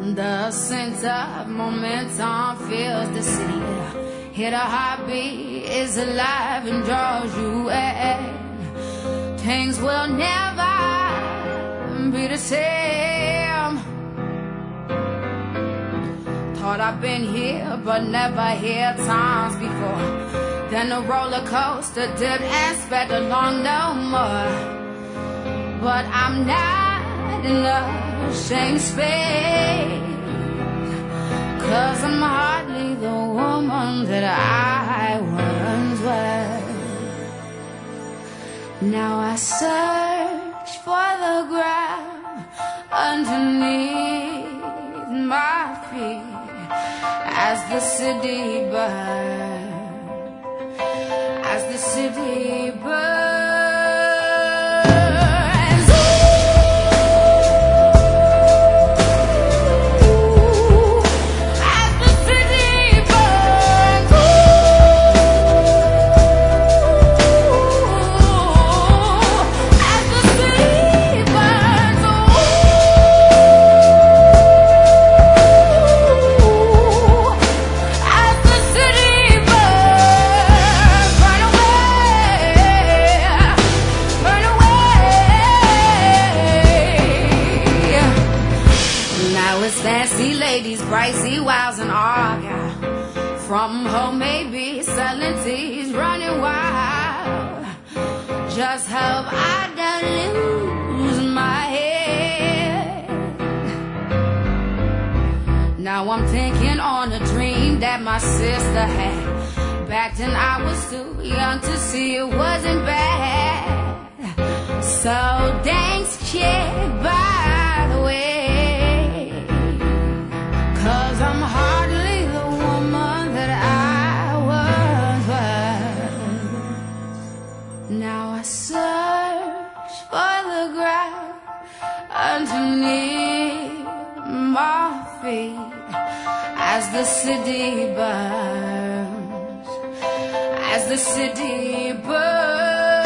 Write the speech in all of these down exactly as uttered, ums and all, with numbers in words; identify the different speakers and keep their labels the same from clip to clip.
Speaker 1: The sense of momentum fills the city. Here the heartbeat is alive and draws you in. Things will never be the same. Thought I've been here, but never here times before. Then the roller coaster dipped and sped along no more. But I'm not in the same space, 'cause I'm hardly the woman that I once was. Now I search for the ground underneath my feet as the city burns, as the city burns. Fancy ladies, pricey wows and argue. From home, maybe selling teas, running wild. Just hope I don't lose my head. Now I'm thinking on a dream that my sister had. Back then I was too young to see it wasn't bad. So thanks, kid, by the way. 'Cause I'm hardly the woman that I once was. Now I search for the ground underneath my feet as the city burns, as the city burns.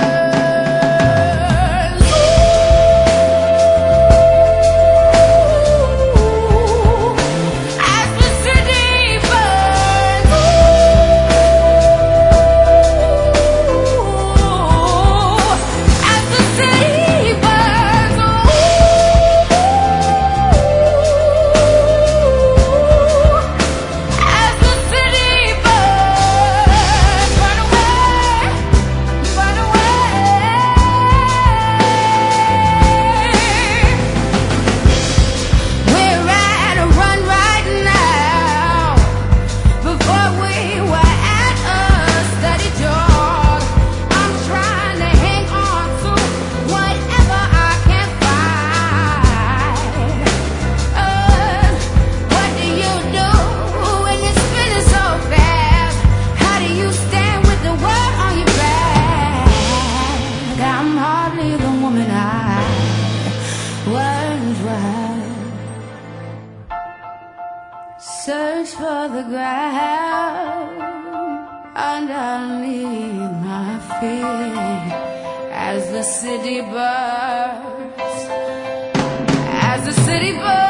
Speaker 1: Search for the ground underneath my feet as the city burns, as the city burns.